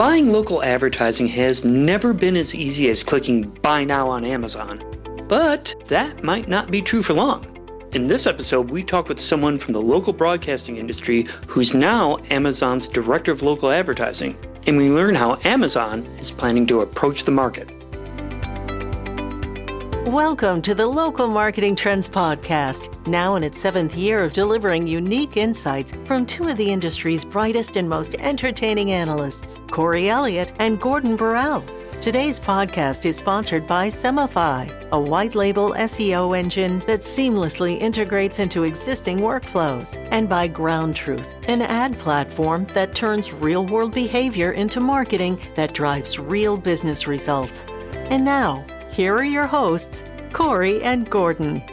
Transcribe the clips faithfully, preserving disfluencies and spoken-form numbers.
Buying local advertising has never been as easy as clicking buy now on Amazon. But that might not be true for long. In this episode, we talk with someone from the local broadcasting industry who's now Amazon's Director of Local Advertising, and we learn how Amazon is planning to approach the market. Welcome to the Local Marketing Trends Podcast, now in its seventh year of delivering unique insights from two of the industry's brightest and most entertaining analysts, Corey Elliott and Gordon Borrell. Today's podcast is sponsored by Semify, a white label S E O engine that seamlessly integrates into existing workflows, and by Ground Truth, an ad platform that turns real-world behavior into marketing that drives real business results. And now, here are your hosts, Corey and Gordon.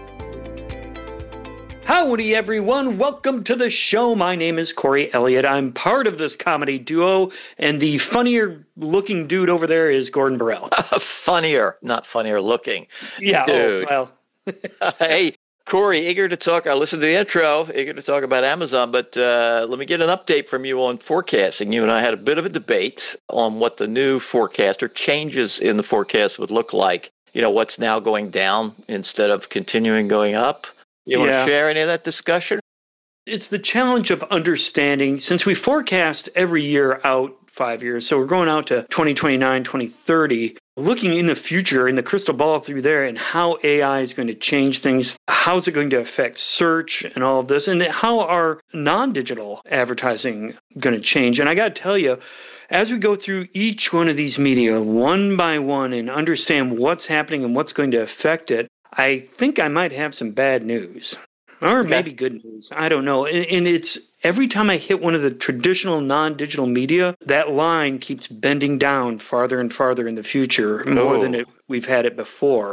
Howdy, everyone. Welcome to the show. My name is Corey Elliott. I'm part of this comedy duo, and the funnier-looking dude over there is Gordon Borrell. Funnier, not funnier looking. Yeah, dude. Oh, well. Hey, Corey, eager to talk. I listened to the intro, eager to talk about Amazon, but uh, let me get an update from you on forecasting. You and I had a bit of a debate on what the new forecast or changes in the forecast would look like. You know, what's now going down instead of continuing going up. You want Yeah. to share any of that discussion? It's the challenge of understanding, since we forecast every year out five years, so we're going out to twenty twenty-nine, twenty thirty, looking in the future, in the crystal ball through there, and how A I is going to change things, how's it going to affect search and all of this, and how are non-digital advertising going to change. And I got to tell you, as we go through each one of these media, one by one, and understand what's happening and what's going to affect it, I think I might have some bad news. Or Okay. maybe good news. I don't know. And and it's every time I hit one of the traditional non-digital media, that line keeps bending down farther and farther in the future, more Oh. than it, we've had it before.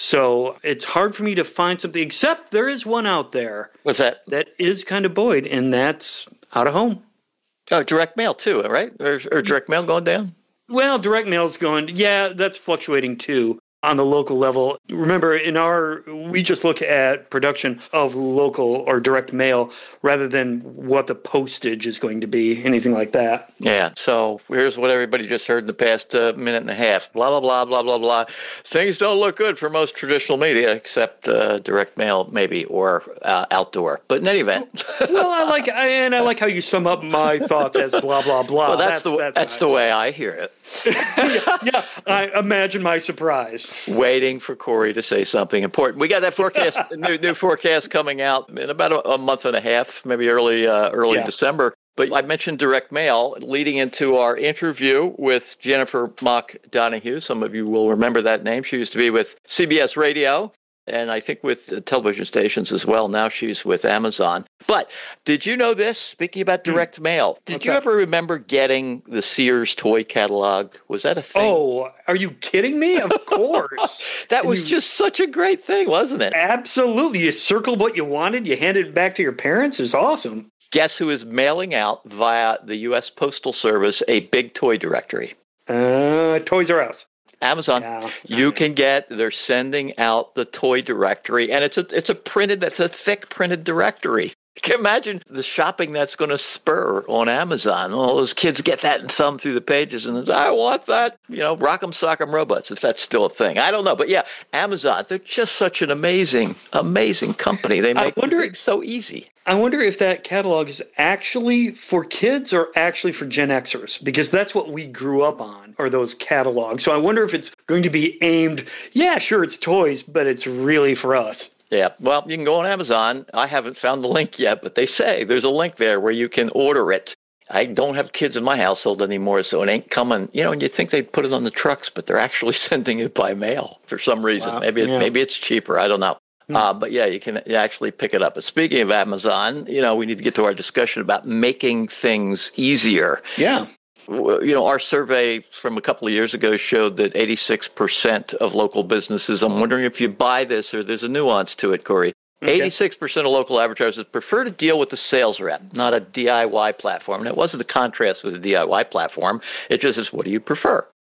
So it's hard for me to find something, except there is one out there What's that? that is kind of buoyed, and that's out of home. Oh, direct mail too, right? Or, or direct mail going down? Well, direct mail's going, yeah, that's fluctuating too on the local level. Remember, in our, we just look at production of local or direct mail rather than what the postage is going to be, anything like that. Yeah, so here's what everybody just heard in the past uh, minute and a half. Blah, blah, blah, blah, blah, blah. Things don't look good for most traditional media, except uh, direct mail, maybe, or uh, outdoor. But in any event. Well, I like, and I like how you sum up my thoughts as blah, blah, blah. Well, that's, the, that's, that's the way I hear it. yeah, yeah, I imagine my surprise. Waiting for Corey to say something important. We got that forecast, new, new forecast coming out in about a, a month and a half, maybe early uh, early Yeah. December. But I mentioned direct mail leading into our interview with Jennifer Mock Donahue. Some of you will remember that name. She used to be with C B S Radio, and I think with uh, television stations as well. Now she's with Amazon. But did you know this? Speaking about direct mail, did What's you that? ever remember getting the Sears toy catalog? Was that a thing? Oh, are you kidding me? Of course. that was you- just such a great thing, wasn't it? Absolutely. You circled what you wanted, you handed it back to your parents. It's awesome. Guess who is mailing out via the U S Postal Service a big toy directory? Uh, Toys R Us. Amazon. Yeah. You can get, they're sending out the toy directory, and it's a it's a printed, that's a thick printed directory. Can you imagine the shopping that's going to spur on Amazon? All those kids get that and thumb through the pages and say, I want that. You know, Rock'em Sock'em Robots, if that's still a thing. I don't know. But yeah, Amazon, they're just such an amazing, amazing company. They I make wonder- it so easy. I wonder if that catalog is actually for kids or actually for Gen Xers, because that's what we grew up on, are those catalogs. So I wonder if it's going to be aimed, yeah, sure, it's toys, but it's really for us. Yeah, well, you can go on Amazon. I haven't found the link yet, but they say there's a link there where you can order it. I don't have kids in my household anymore, so it ain't coming. You know, and you think they'd put it on the trucks, but they're actually sending it by mail for some reason. Wow. Maybe it, Yeah. maybe it's cheaper. I don't know. Hmm. Uh, but yeah, you can actually pick it up. But speaking of Amazon, you know, we need to get to our discussion about making things easier. Yeah. You know, our survey from a couple of years ago showed that eighty-six percent of local businesses, I'm wondering if you buy this or there's a nuance to it, Corey. Okay. eighty-six percent of local advertisers prefer to deal with the sales rep, not a D I Y platform. And it wasn't the contrast with the D I Y platform. It just is, what do you prefer?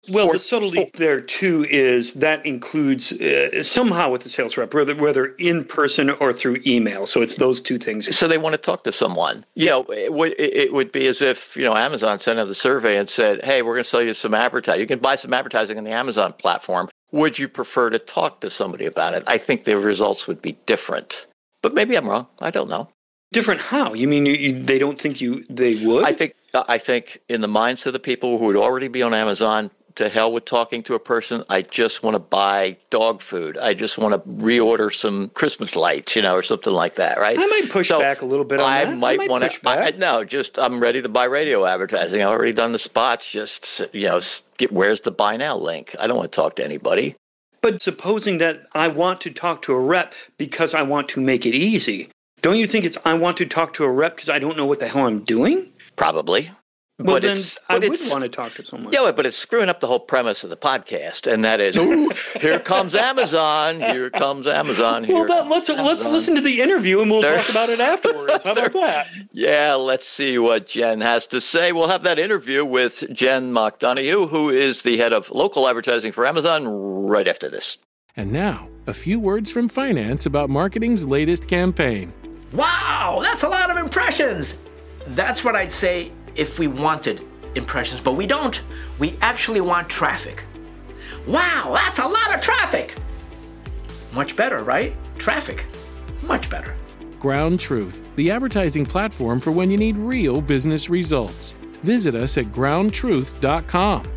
Well, for, the subtlety for, there, too, is that includes uh, somehow with the sales rep, whether, whether in person or through email. So it's those two things. So they want to talk to someone. You know, it would, it would be as if, you know, Amazon sent out the survey and said, hey, we're going to sell you some advertising. You can buy some advertising on the Amazon platform. Would you prefer to talk to somebody about it? I think the results would be different. But maybe I'm wrong. I don't know. Different how? You mean you, you, they don't think you they would? I think I think in the minds of the people who would already be on Amazon, to hell with talking to a person. I just want to buy dog food. I just want to reorder some Christmas lights, you know, or something like that, right? I might push so back a little bit on I that. Might I might want push to. back. I, no, just I'm ready to buy radio advertising. I've already done the spots. Just, you know, get, where's the buy now link? I don't want to talk to anybody. But supposing that I want to talk to a rep because I want to make it easy, don't you think it's I want to talk to a rep because I don't know what the hell I'm doing? Probably. Well, but then it's, I but would it's, want to talk to someone. Yeah, but it's screwing up the whole premise of the podcast, and that is, ooh, here comes Amazon, here comes Amazon. Here well, that, let's Amazon. let's listen to the interview, and we'll there, talk about it afterwards. How about that? Yeah, let's see what Jen has to say. We'll have that interview with Jen Mock-Donohue, who is the head of local advertising for Amazon, right after this. And now, a few words from finance about marketing's latest campaign. Wow, that's a lot of impressions. That's what I'd say if we wanted impressions, but we don't. We actually want traffic. Wow, that's a lot of traffic. Much better, right? Traffic. Much better. Ground Truth, the advertising platform for when you need real business results. Visit us at ground truth dot com.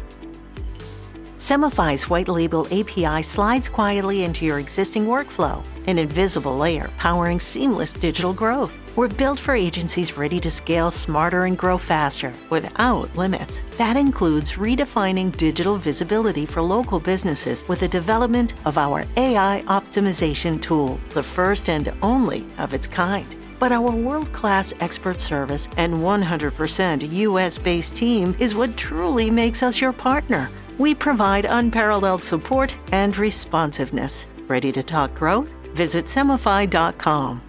Semify's white label A P I slides quietly into your existing workflow, an invisible layer powering seamless digital growth. We're built for agencies ready to scale smarter and grow faster without limits. That includes redefining digital visibility for local businesses with the development of our A I optimization tool, the first and only of its kind. But our world-class expert service and one hundred percent U S-based team is what truly makes us your partner. We provide unparalleled support and responsiveness. Ready to talk growth? Visit semify dot com.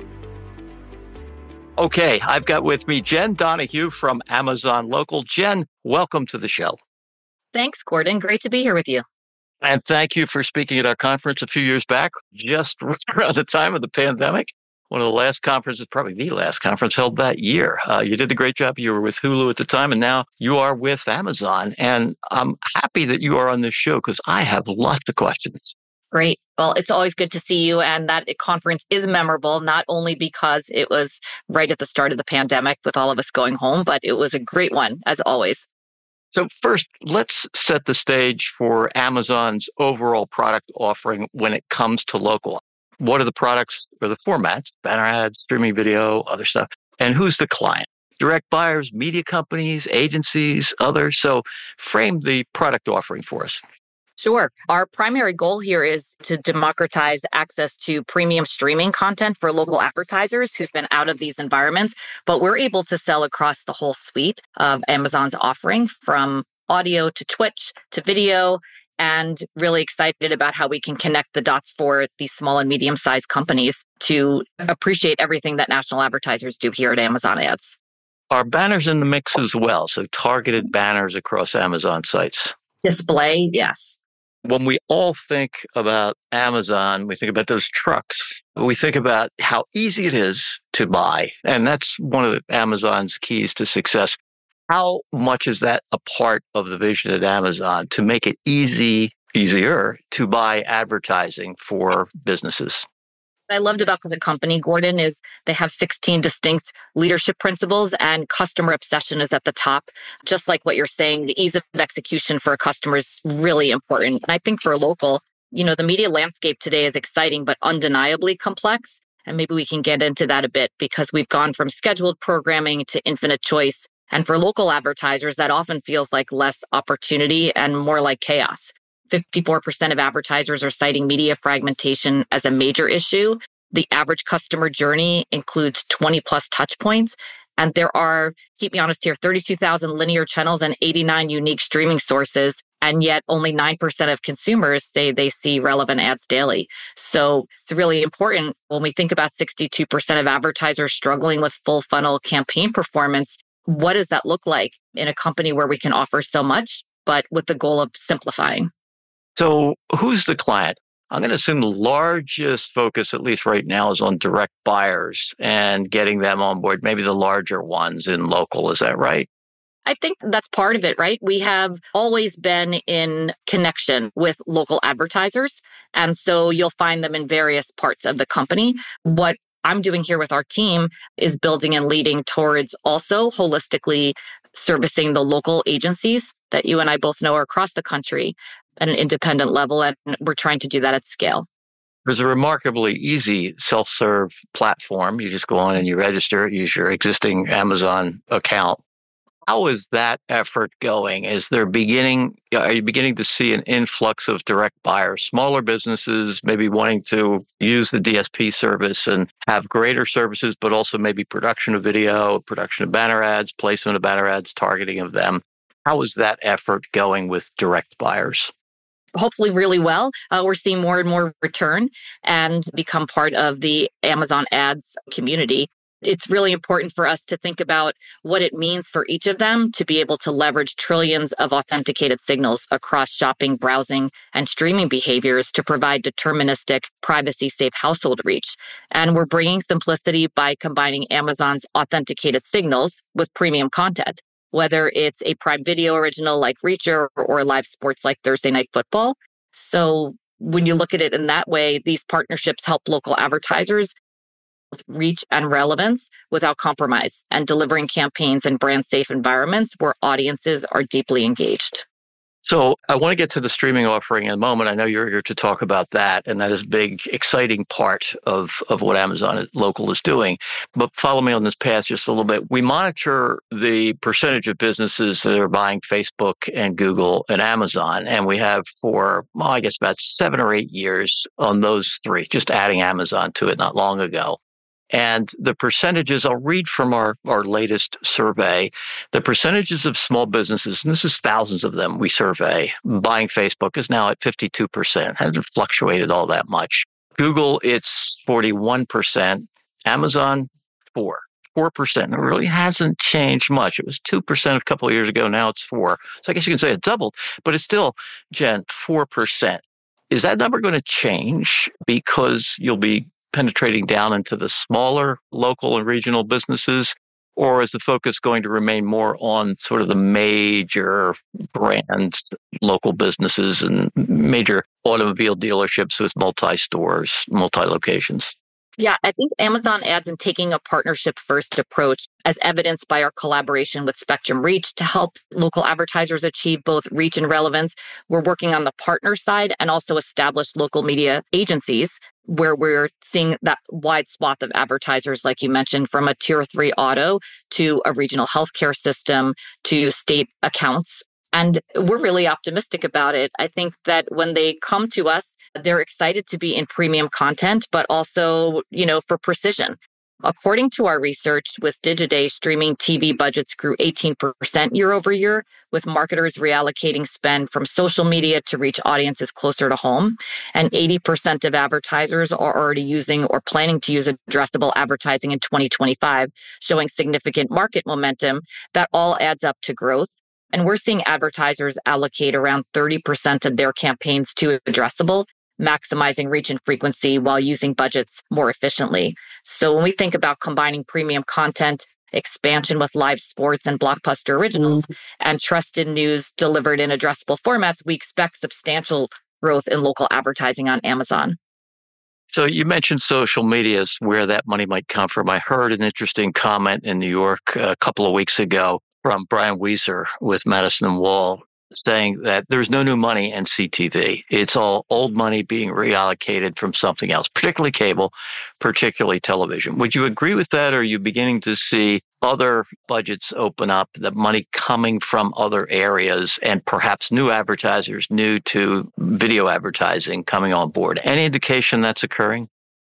Okay, I've got with me Jen Donohue from Amazon Local. Jen, welcome to the show. Thanks, Gordon. Great to be here with you. And thank you for speaking at our conference a few years back, just around the time of the pandemic. One of the last conferences, probably the last conference held that year. Uh, you did a great job. You were with Hulu at the time, and now you are with Amazon. And I'm happy that you are on this show because I have lots of questions. Great. Well, it's always good to see you. And that conference is memorable, not only because it was right at the start of the pandemic with all of us going home, but it was a great one, as always. So first, let's set the stage for Amazon's overall product offering when it comes to local. What are the products or the formats? Banner ads, streaming video, other stuff. And who's the client? Direct buyers, media companies, agencies, others. So frame the product offering for us. Sure. Our primary goal here is to democratize access to premium streaming content for local advertisers who've been out of these environments. But we're able to sell across the whole suite of Amazon's offering, from audio to Twitch to video, and really excited about how we can connect the dots for these small and medium-sized companies to appreciate everything that national advertisers do here at Amazon Ads. Are banners in the mix as well? So targeted banners across Amazon sites? Display, yes. When we all think about Amazon, we think about those trucks. We think about how easy it is to buy. And that's one of the Amazon's keys to success. How much is that a part of the vision at Amazon to make it easy, easier to buy advertising for businesses? What I loved about the company, Gordon, is they have sixteen distinct leadership principles, and customer obsession is at the top. Just like what you're saying, the ease of execution for a customer is really important. And I think for a local, you know, the media landscape today is exciting, but undeniably complex. And maybe we can get into that a bit because we've gone from scheduled programming to infinite choice. And for local advertisers, that often feels like less opportunity and more like chaos. fifty-four percent of advertisers are citing media fragmentation as a major issue. The average customer journey includes twenty plus touch points. And there are, keep me honest here, thirty-two thousand linear channels and eighty-nine unique streaming sources. And yet only nine percent of consumers say they see relevant ads daily. So it's really important when we think about sixty-two percent of advertisers struggling with full funnel campaign performance. What does that look like in a company where we can offer so much, but with the goal of simplifying. So who's the client? I'm going to assume the largest focus, at least right now, is on direct buyers and getting them on board, maybe the larger ones in local. Is that right? I think that's part of it, right? We have always been in connection with local advertisers. And so you'll find them in various parts of the company. What I'm doing here with our team is building and leading towards also holistically servicing the local agencies that you and I both know are across the country at an independent level. And we're trying to do that at scale. There's a remarkably easy self-serve platform. You just go on and you register, use your existing Amazon account. How is that effort going? Is there beginning, are you beginning to see an influx of direct buyers, smaller businesses, maybe wanting to use the D S P service and have greater services, but also maybe production of video, production of banner ads, placement of banner ads, targeting of them? How is that effort going with direct buyers? Hopefully really well. Uh, we're seeing more and more return and become part of the Amazon ads community. It's really important for us to think about what it means for each of them to be able to leverage trillions of authenticated signals across shopping, browsing, and streaming behaviors to provide deterministic, privacy-safe household reach. And we're bringing simplicity by combining Amazon's authenticated signals with premium content, whether it's a Prime Video original like Reacher or live sports like Thursday Night Football. So when you look at it in that way, these partnerships help local advertisers with reach and relevance without compromise and delivering campaigns in brand safe environments where audiences are deeply engaged. So I want to get to the streaming offering in a moment. I know you're here to talk about that, and that is a big, exciting part of, of what Amazon Local is doing. But follow me on this path just a little bit. We monitor the percentage of businesses that are buying Facebook and Google and Amazon, and we have for, well, I guess about seven or eight years on those three, just adding Amazon to it not long ago. And the percentages, I'll read from our, our latest survey, the percentages of small businesses, and this is thousands of them we survey, buying Facebook is now at fifty-two percent. Hasn't fluctuated all that much. Google, it's forty-one percent. Amazon, four. four percent. It really hasn't changed much. It was two percent a couple of years ago. Now it's four. So I guess you can say it doubled, but it's still, Jen, four percent. Is that number going to change because you'll be penetrating down into the smaller local and regional businesses? Or is the focus going to remain more on sort of the major brands, local businesses and major automobile dealerships with multi-stores, multi-locations? Yeah, I think Amazon Ads and taking a partnership first approach, as evidenced by our collaboration with Spectrum Reach to help local advertisers achieve both reach and relevance. We're working on the partner side and also establish local media agencies where we're seeing that wide swath of advertisers, like you mentioned, from a tier three auto to a regional healthcare system to state accounts. And we're really optimistic about it. I think that when they come to us, they're excited to be in premium content, but also, you know, for precision. According to our research with Digiday, streaming T V budgets grew eighteen percent year over year, with marketers reallocating spend from social media to reach audiences closer to home. And eighty percent of advertisers are already using or planning to use addressable advertising in twenty twenty-five, showing significant market momentum that all adds up to growth. And we're seeing advertisers allocate around thirty percent of their campaigns to addressable, maximizing reach and frequency while using budgets more efficiently. So when we think about combining premium content, expansion with live sports and blockbuster originals, mm-hmm. and trusted news delivered in addressable formats, we expect substantial growth in local advertising on Amazon. So you mentioned social media is where that money might come from. I heard an interesting comment in New York a couple of weeks ago from Brian Weiser with Madison and Wall, saying that there's no new money in C T V. It's all old money being reallocated from something else, particularly cable, particularly television. Would you agree with that? Or are you beginning to see other budgets open up, the money coming from other areas and perhaps new advertisers, new to video advertising coming on board? Any indication that's occurring?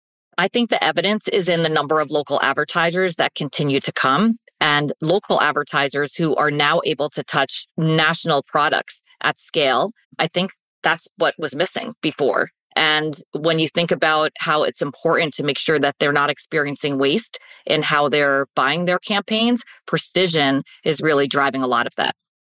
I think the evidence is in the number of local advertisers that continue to come, and local advertisers who are now able to touch national products at scale. I think that's what was missing before. And when you think about how it's important to make sure that they're not experiencing waste in how they're buying their campaigns, precision is really driving a lot of that.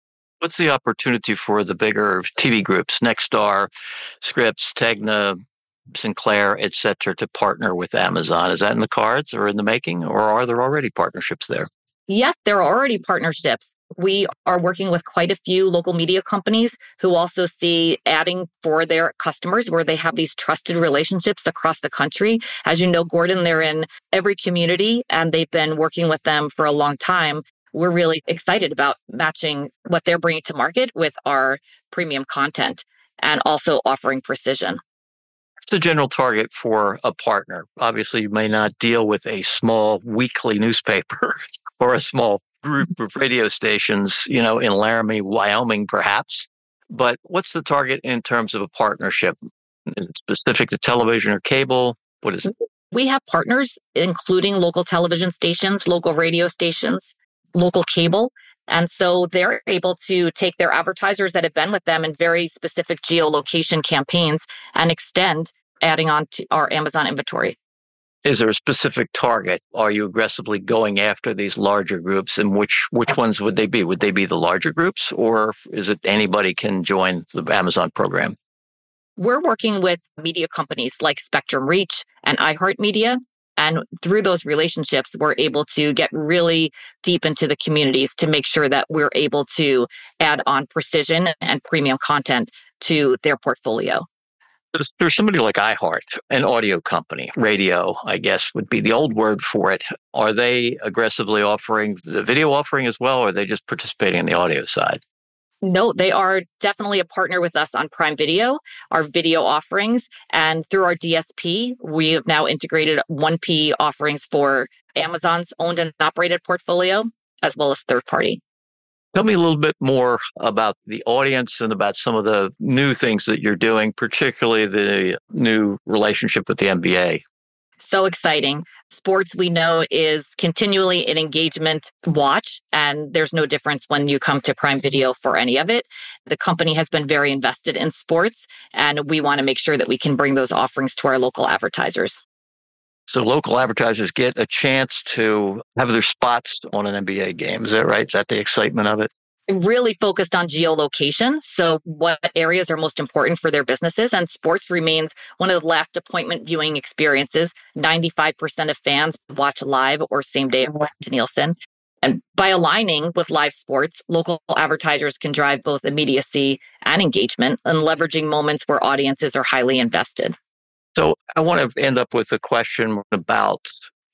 What's the opportunity for the bigger T V groups, Nexstar, Scripps, Tegna, Sinclair, et cetera, to partner with Amazon? Is that in the cards or in the making, or are there already partnerships there? Yes, there are already partnerships. We are working with quite a few local media companies who also see adding for their customers where they have these trusted relationships across the country. As you know, Gordon, they're in every community and they've been working with them for a long time. We're really excited about matching what they're bringing to market with our premium content and also offering precision. What's the general target for a partner? Obviously, you may not deal with a small weekly newspaper or a small group of radio stations, you know, in Laramie, Wyoming, perhaps. But what's the target in terms of a partnership? Is it specific to television or cable? What is it? We have partners, including local television stations, local radio stations, local cable. And so they're able to take their advertisers that have been with them in very specific geolocation campaigns and extend adding on to our Amazon inventory. Is there a specific target? Are you aggressively going after these larger groups, and which which ones would they be? Would they be the larger groups, or is it anybody can join the Amazon program? We're working with media companies like Spectrum Reach and iHeartMedia. And through those relationships, we're able to get really deep into the communities to make sure that we're able to add on precision and premium content to their portfolio. There's, there's somebody like iHeart, an audio company, radio, I guess would be the old word for it. Are they aggressively offering the video offering as well, or are they just participating in the audio side? No, they are definitely a partner with us on Prime Video, our video offerings. And through our D S P, we have now integrated one P offerings for Amazon's owned and operated portfolio, as well as third party. Tell me a little bit more about the audience and about some of the new things that you're doing, particularly the new relationship with the N B A. So exciting. Sports, we know, is continually an engagement watch, and there's no difference when you come to Prime Video for any of it. The company has been very invested in sports, and we want to make sure that we can bring those offerings to our local advertisers. So local advertisers get a chance to have their spots on an N B A game. Is that right? Is that the excitement of it? Really focused on geolocation. So what areas are most important for their businesses? And sports remains one of the last appointment viewing experiences. ninety-five percent of fans watch live or same day according to Nielsen. And by aligning with live sports, local advertisers can drive both immediacy and engagement and leveraging moments where audiences are highly invested. So I want to end up with a question about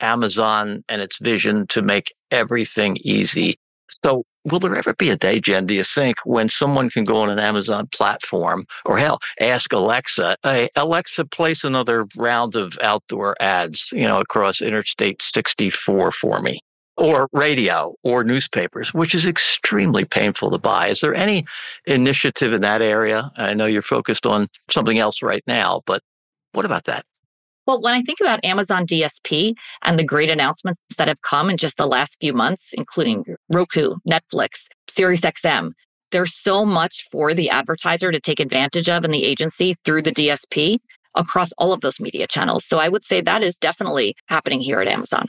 Amazon and its vision to make everything easy. So will there ever be a day, Jen, do you think, when someone can go on an Amazon platform or hell, ask Alexa, hey, Alexa, place another round of outdoor ads, you know, across Interstate sixty-four for me, or radio or newspapers, which is extremely painful to buy. Is there any initiative in that area? I know you're focused on something else right now, but what about that? Well, when I think about Amazon D S P and the great announcements that have come in just the last few months, including Roku, Netflix, SiriusXM, there's so much for the advertiser to take advantage of in the agency through the D S P across all of those media channels. So I would say that is definitely happening here at Amazon.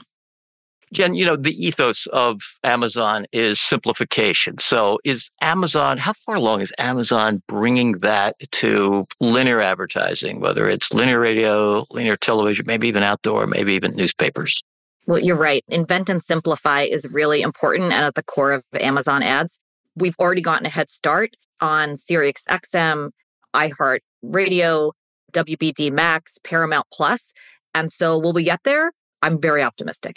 Jen, you know, the ethos of Amazon is simplification. So is Amazon, how far along is Amazon bringing that to linear advertising, whether it's linear radio, linear television, maybe even outdoor, maybe even newspapers? Well, you're right. Invent and simplify is really important and at the core of Amazon ads. We've already gotten a head start on SiriusXM, iHeart Radio, W B D Max, Paramount Plus. And so will we get there? I'm very optimistic.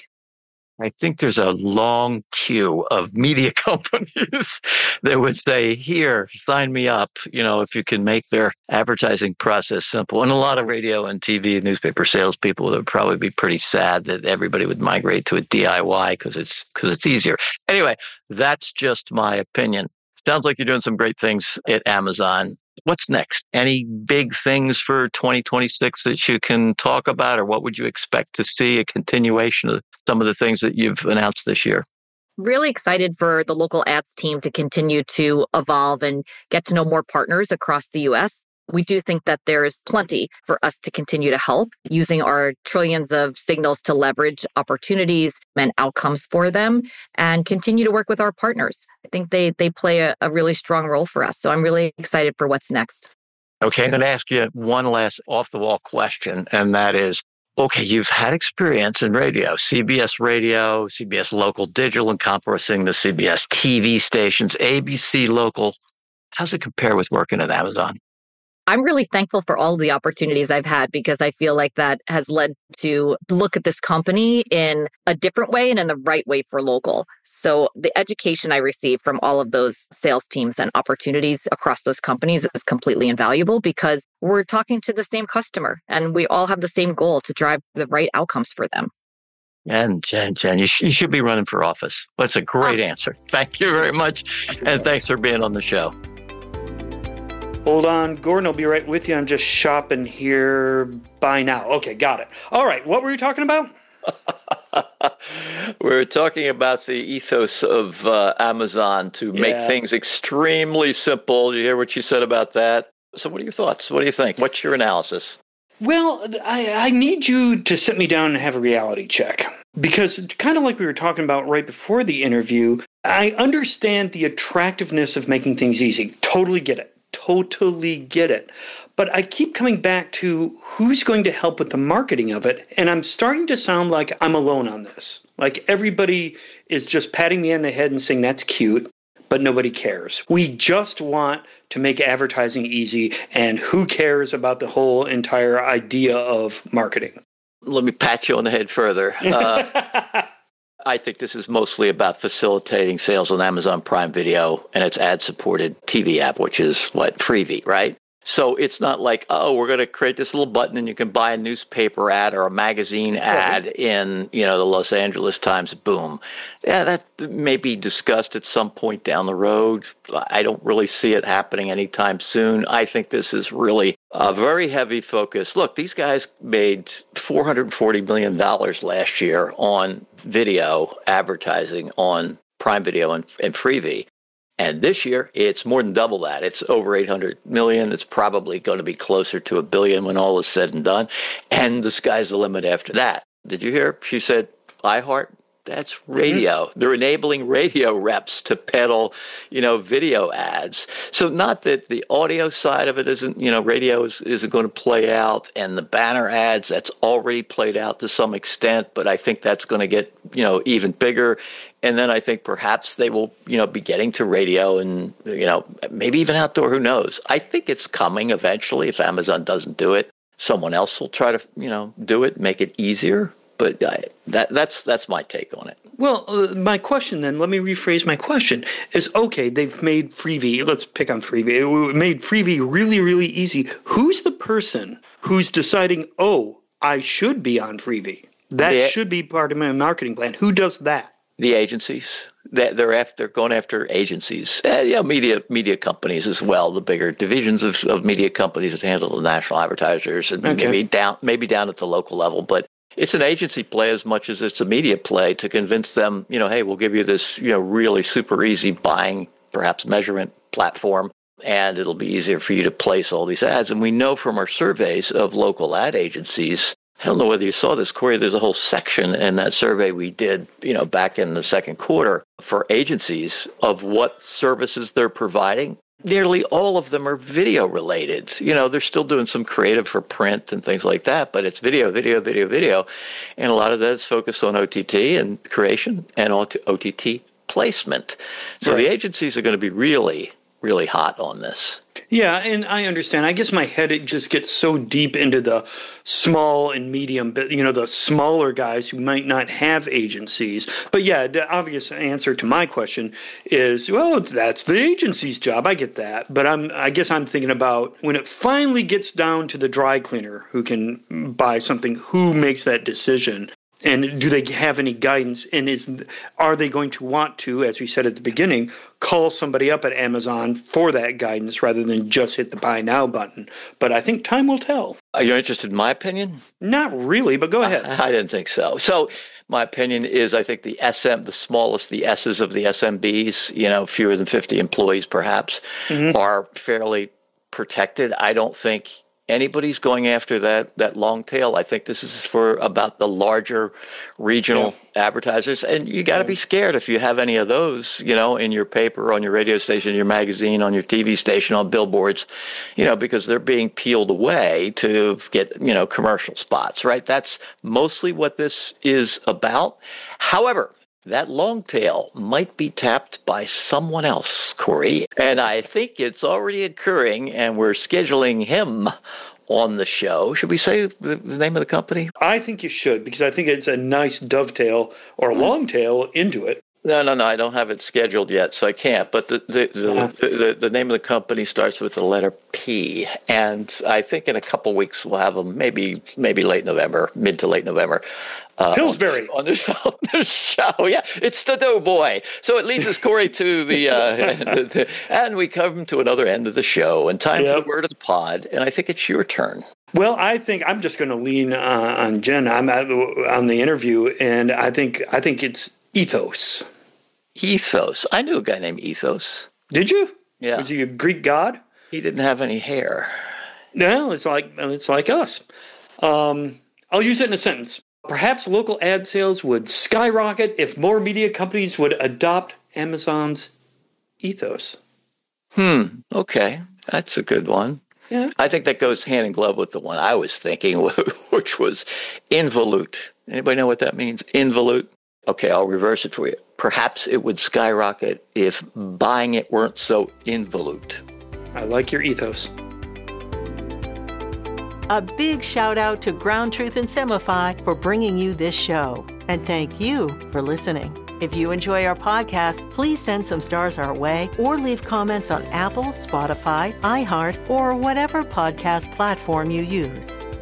I think there's a long queue of media companies that would say, here, sign me up, you know, if you can make their advertising process simple. And a lot of radio and T V and newspaper salespeople would probably be pretty sad that everybody would migrate to a D I Y because it's because it's easier. Anyway, that's just my opinion. Sounds like you're doing some great things at Amazon. What's next? Any big things for twenty twenty-six that you can talk about, or what would you expect to see? A continuation of some of the things that you've announced this year? Really excited for the local ads team to continue to evolve and get to know more partners across the U S. We do think that there is plenty for us to continue to help using our trillions of signals to leverage opportunities and outcomes for them and continue to work with our partners. I think they they play a, a really strong role for us. So I'm really excited for what's next. Okay, I'm going to ask you one last off-the-wall question, and that is, okay, you've had experience in radio, C B S Radio, C B S Local Digital, encompassing the C B S T V stations, A B C Local. How's it compare with working at Amazon? I'm really thankful for all of the opportunities I've had because I feel like that has led to look at this company in a different way and in the right way for local. So the education I received from all of those sales teams and opportunities across those companies is completely invaluable because we're talking to the same customer and we all have the same goal to drive the right outcomes for them. And Jen, Jen, you, sh- you should be running for office. That's a great oh. answer. Thank you very much. And thanks for being on the show. Hold on, Gordon, I'll be right with you. I'm just shopping here. Buy now. Okay, got it. All right, what were we talking about? We're talking about the ethos of uh, Amazon to yeah. make things extremely simple. You hear what you said about that? So what are your thoughts? What do you think? What's your analysis? Well, I, I need you to sit me down and have a reality check. Because kind of like we were talking about right before the interview, I understand the attractiveness of making things easy. Totally get it. Totally get it. But I keep coming back to who's going to help with the marketing of it. And I'm starting to sound like I'm alone on this. Like everybody is just patting me on the head and saying that's cute, but nobody cares. We just want to make advertising easy. And who cares about the whole entire idea of marketing? Let me pat you on the head further. Uh, I think this is mostly about facilitating sales on Amazon Prime Video and its ad-supported T V app, which is what, Freevee, right? So it's not like, oh, we're going to create this little button and you can buy a newspaper ad or a magazine ad right. in, you know, the Los Angeles Times, boom. Yeah, that may be discussed at some point down the road. I don't really see it happening anytime soon. I think this is really a very heavy focus. Look, these guys made four hundred forty million dollars last year on video advertising on Prime Video and, and Freevee. And this year, it's more than double that. It's over eight hundred million. It's probably going to be closer to a billion when all is said and done. And the sky's the limit after that. Did you hear? She said, iHeart, that's radio. Mm-hmm. They're enabling radio reps to peddle, you know, video ads. So not that the audio side of it isn't, you know, radio is, isn't going to play out, and the banner ads, that's already played out to some extent, but I think that's going to get, you know, even bigger. And then I think perhaps they will, you know, be getting to radio and, you know, maybe even outdoor, who knows? I think it's coming eventually. If Amazon doesn't do it, someone else will try to, you know, do it, make it easier. But I, that that's that's my take on it. Well, uh, my question then, let me rephrase my question, is, okay, they've made Freevee, let's pick on Freevee, it made Freevee really, really easy. Who's the person who's deciding, oh, I should be on Freevee? That the, should be part of my marketing plan. Who does that? The agencies. They're after going after agencies, uh, yeah, media media companies as well. The bigger divisions of, of media companies that handle the national advertisers, and okay. maybe down maybe down at the local level. But it's an agency play as much as it's a media play to convince them, you know, hey, we'll give you this, you know, really super easy buying, perhaps measurement platform, and it'll be easier for you to place all these ads. And we know from our surveys of local ad agencies, I don't know whether you saw this, Corey, there's a whole section in that survey we did, you know, back in the second quarter for agencies of what services they're providing. Nearly all of them are video related. You know, they're still doing some creative for print and things like that, but it's video, video, video, video. And a lot of that is focused on O T T and creation and O T T placement. So right. the agencies are going to be really, really hot on this. Yeah, and I understand. I guess my head, it just gets so deep into the small and medium, you know, the smaller guys who might not have agencies. But yeah, the obvious answer to my question is, well, that's the agency's job. I get that. But I'm, I guess I'm thinking about when it finally gets down to the dry cleaner who can buy something, who makes that decision? And do they have any guidance? And is are they going to want to, as we said at the beginning, call somebody up at Amazon for that guidance rather than just hit the buy now button? But I think time will tell. Are you interested in my opinion? Not really, but go ahead. I, I didn't think so. So my opinion is I think the S M, the smallest, the S's of the S M Bs, you know, fewer than fifty employees perhaps, mm-hmm. are fairly protected. I don't think anybody's going after that that long tail. I think this is for about the larger regional yeah. advertisers. And you got to be scared if you have any of those, you know, in your paper, on your radio station, your magazine, on your T V station, on billboards, you know, because they're being peeled away to get, you know, commercial spots, right? That's mostly what this is about. However, that long tail might be tapped by someone else, Corey. And I think it's already occurring, and we're scheduling him on the show. Should we say the, the name of the company? I think you should, because I think it's a nice dovetail or long tail into it. No, no, no. I don't have it scheduled yet, so I can't. But the the, the, uh-huh. the, the, the name of the company starts with the letter P. And I think in a couple weeks we'll have them, maybe maybe late November, mid to late November. Uh, Pillsbury. On the, on, the, on the show. Yeah, it's the Doughboy. So it leads us, Corey, to the, uh, the, the, and we come to another end of the show. And time yep. for the word of the pod. And I think it's your turn. Well, I think I'm just going to lean uh, on Jen. I'm at, on the interview, and I think I think it's ethos. Ethos. I knew a guy named Ethos. Did you? Yeah. Was he a Greek god? He didn't have any hair. No, it's like it's like us. Um, I'll use it in a sentence. Perhaps local ad sales would skyrocket if more media companies would adopt Amazon's ethos. Hmm. Okay. That's a good one. Yeah. I think that goes hand in glove with the one I was thinking, which was involute. Anybody know what that means? Involute? Okay, I'll reverse it for you. Perhaps it would skyrocket if buying it weren't so involute. I like your ethos. A big shout out to Ground Truth and Semify for bringing you this show. And thank you for listening. If you enjoy our podcast, please send some stars our way or leave comments on Apple, Spotify, iHeart, or whatever podcast platform you use.